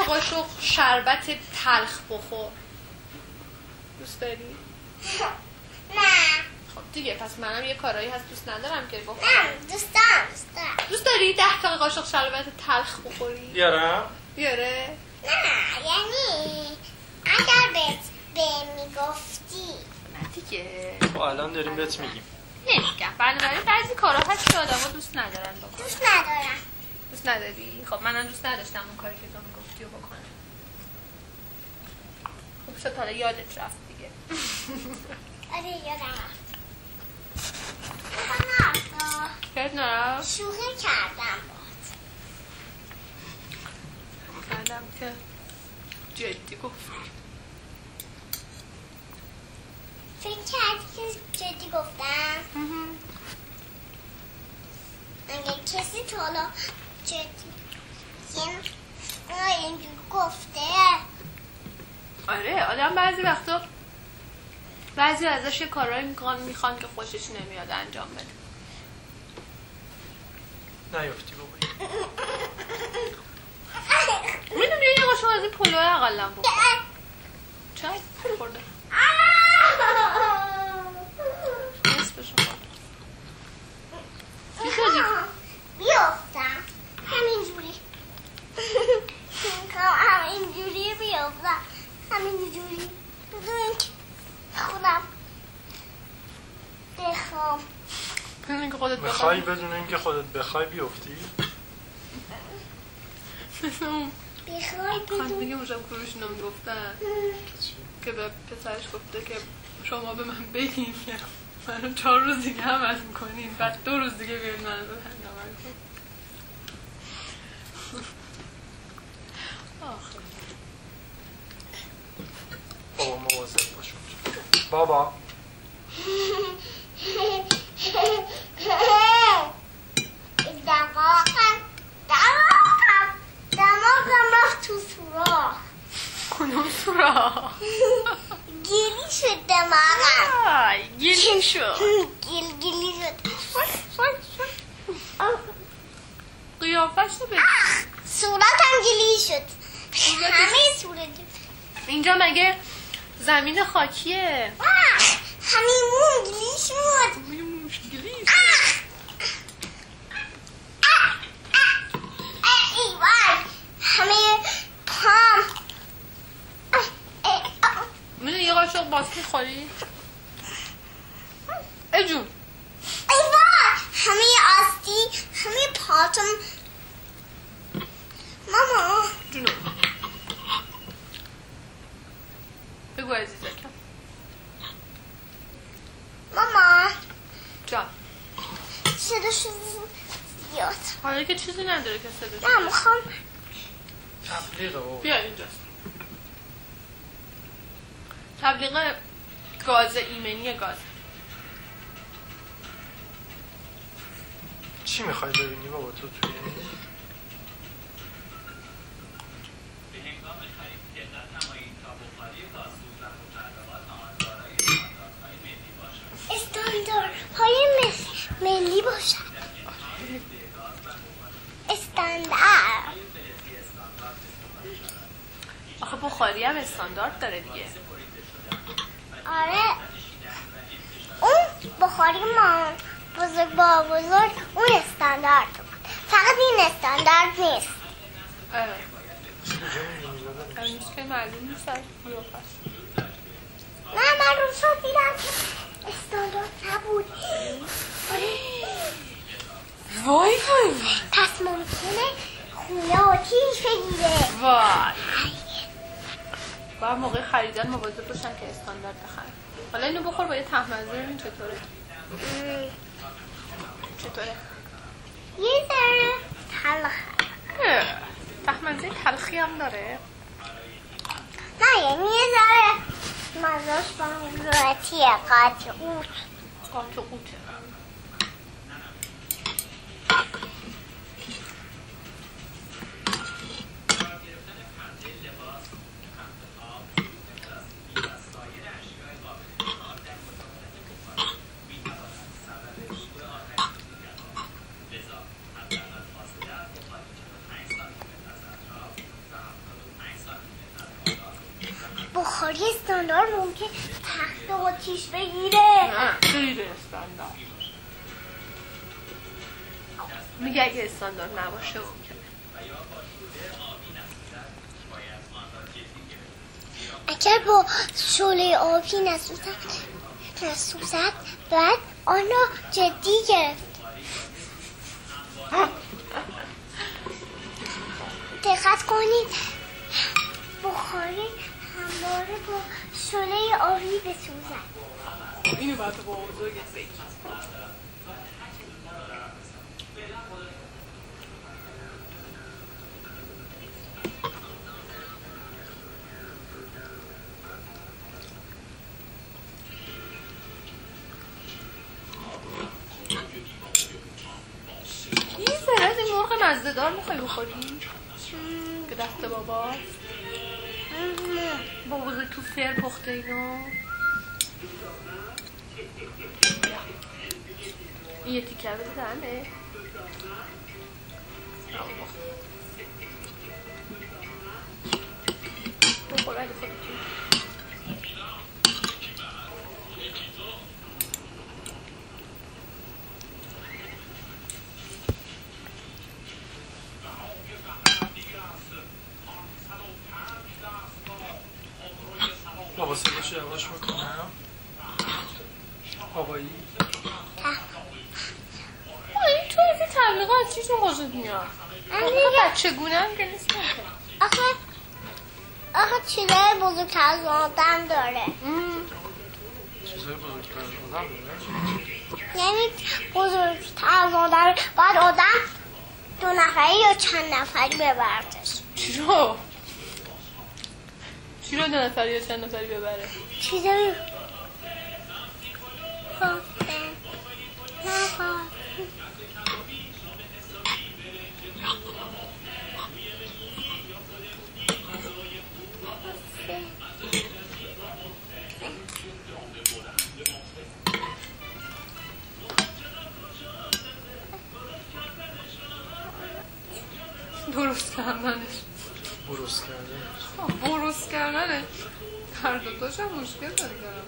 قاشق شربت تلخ بخور. دوست داری؟ نه. خب دیگه پس منم یه کارایی هست دوست ندارم که بخورم. نه دوست دارم. دوست داری 10 تا قاشق شربت تلخ بخوری؟ بیارم؟ بیاره؟ نه یعنی اگر به میگفتی. نه دیگه. خب الان داریم بهت میگیم. نمیگم. بنابراین بعضی کارا هست که آدم‌ها دوست ندارن بکنن. دوست ندارم. دوست نداری؟ خب منم دوست نداشتم اون کاری که تو میگفتی رو بکنم. خب شد حالا یادت رفت دیگه. آره یادم رفت. یاد نرفت؟ شوخی کردم باهات. کردم که جدی گفت. فکر کردی که جدی گفتم؟ اگه کسی تا حالا جدی اینجور گفته. آره آدم بعضی ازش یه کارهایی میخوان که خوشش نمیاد انجام بده. نیافتی بابایی. میدونی یه قاشق از این پلوه اقلا بخور. چای خورده نصفشو خورده. چی شدی؟ بیافتم همینجوری. همینجوری بیافتم. همینجوری بدون که خودم بخوام. بدون اینکه خودت میخوای بدون اینکه خودت بخوای بیافتی؟ بخوای بدون خانمگی مشم کروشونو میگفتن که به پسرش گفته که شما به من بگین که منو 4 روز دیگه عمل میکنین بعد 2 روز دیگه بیاید منو به هنگ عمل کن. بابا مواظب باش. بابا دماغم رفت تو سوراخ. کدوم سوراخ؟ گیلی شد دماغم. گیلی شد. گیلی شد. قیافش رو بگید. صورتم گیلی شد. همه صورت. اینجا مگه زمین خاکیه؟ همین مون گیلی شد. موش گیلی شد. ایوان همه پام. میدونی یه قاشق باز میخوری؟ جون ایوان همه آستی همه پاتم. ماما جونو بگو عزیزکم. ماما جان صداشو زیاد. حالا که چیزی نداره که صداش نه میخوام تبلیغه بابا. بیا اینجاست. تبلیغ گاز ایمنی گاز. چی میخوای ببینی بابا تو توی این؟ استانداردهای ملی باشد. استاندارد. آخه بخاری هم استاندارد داره دیگه. آره اون بخاری ما بزرگ با بزرگ اون استاندارد بود. فقط این استاندارد نیست. نیست که معلوم نیست از قیافش. نه من رو شد دیدم استاندارد نبود. وای وای پس ممکنه خونه آتیش بگیره. وای باید موقع خریدن مواظب باشن که استاندارد بخرن. حالا اینو بخور با یه تهمزه ببین چطوره. چطوره؟ یه ذره تلخ. تهمزه تلخی هم داره. نه یعنی یه ذره مزاش با راحتیه. قاطع قوت. قاطع قوته. استاندارد ممکن تخت و آتیش بگیره. نه غیر استاندارد. میگه اگه استاندارد نباشه ممکنه. اگر با شعله آبی نسوزد بعد آن را جدی گرفت. دقت کنید بخاری همواره با شعله آبی بسوزد. اینو باید با بزرگت بگی. از این مرغ مزده‌دار میخوای بخوری؟ که دست بابا بابا تو فر پخته اینو. این یه تیکه بده دهنه بخور اگه خودتون. بابا صداش یواش بکنم. بابایی این توی که تبلیغات چیشون خوشت میاد؟ بچه گونه هم که نیست ممکن. آخه چیزای بزرگتر از آدم داره. چیزای بزرگتر از آدم داره؟ یعنی بزرگتر از آدم باید آدم 2 نفری یا چند نفری ببردش. چرا 2 نفری یا چند نفری ببره؟ چیزای درست کردنش. بروز کردنش هر دوتاش هم مشکل داری دارم.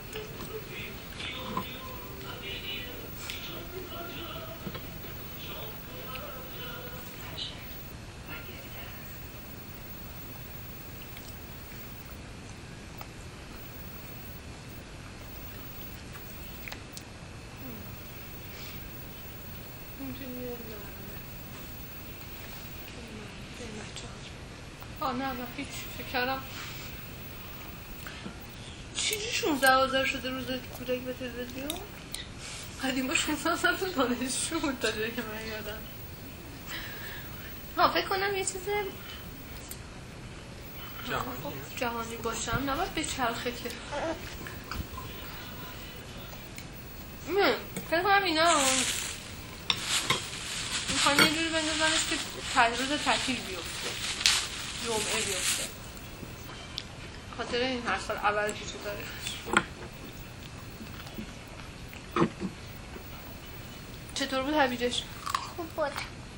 نه هیچ فکر کردم چیزی 16 آذر شده روز کودک به تلویزیون قدیماش میسازم تو دانشجو بود تا جایی که من یادم. فکر کنم یه چیز جهانی باشم نباید به چرخه که فکر کنم اینا میخوان یه جوری بندازنش که روز تعطیل بیفته، جمعه بیفته، خاطر این هر سال اول پیشو تاریخش. چطور بود هویجش؟ خوب بود.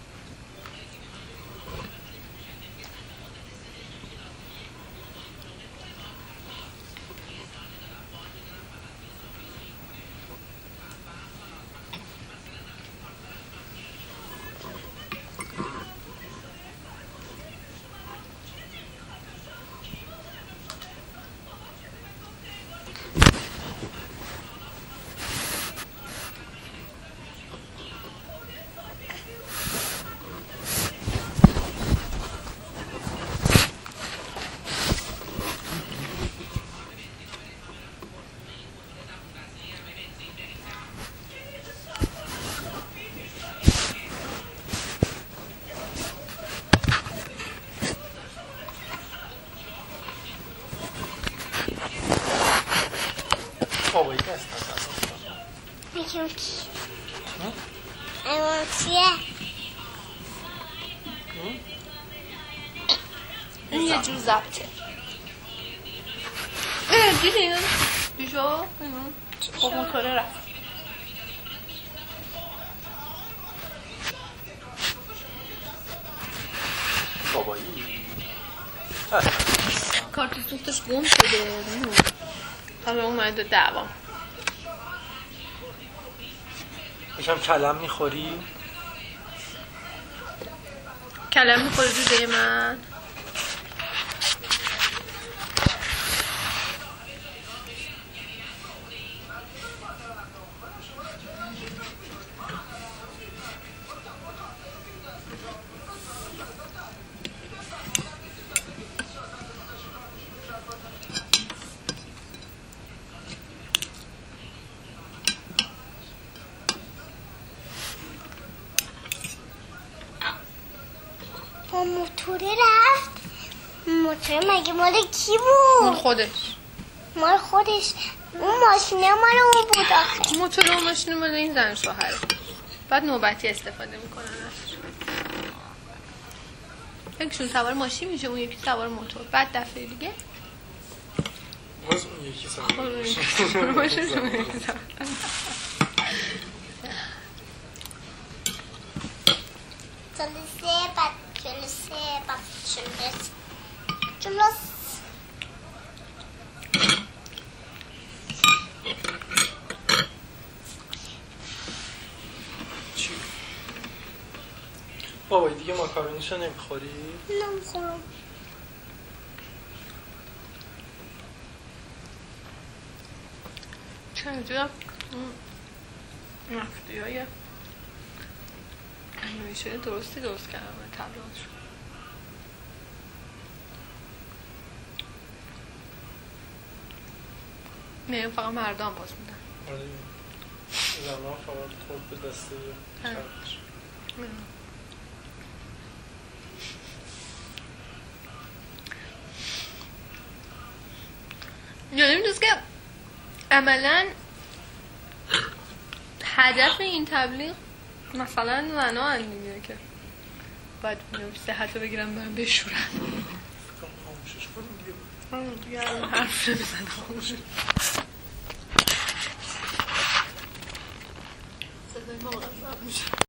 این یه جور ضبطه. دیدی اینو بیشو خب موتوره رفت. بابایی کارت سوختش گم شده. حالا اومده دعوام. یکم کلم میخوری؟ کلم میخوری دوده من؟ موتوره رفت. موتوره مگه مال کی بود؟ خودش. مال خودش. اون ماشینه مال اون بود آخه. موتور و ماشین مال این زن شوهره. بعد نوبتی استفاده میکنن ازش. یکیشون سوار ماشین میشه، اون یکی سوار موتور. بعد دفعه دیگه باز اون یکی سوار ماشین. جلسه بعد جلس. چی؟ بابا دیگه ماکارونیشو نمیخوری؟ نمیخورم. چرا مفتی های انیمیشن درستی درست کردم تبلیغاتش. نه فقط مردم باز میدن. آره زمان فقط خود به دسته چرخش. یعنی میدونست که عملا هدف این تبلیغ مثلا زنها هستن که باید صحت رو بگیرن برن بشورن. خاموشش کنیم دیگه. دیگه حرف نمیزن خاموش. صدای ما مقصد میشه.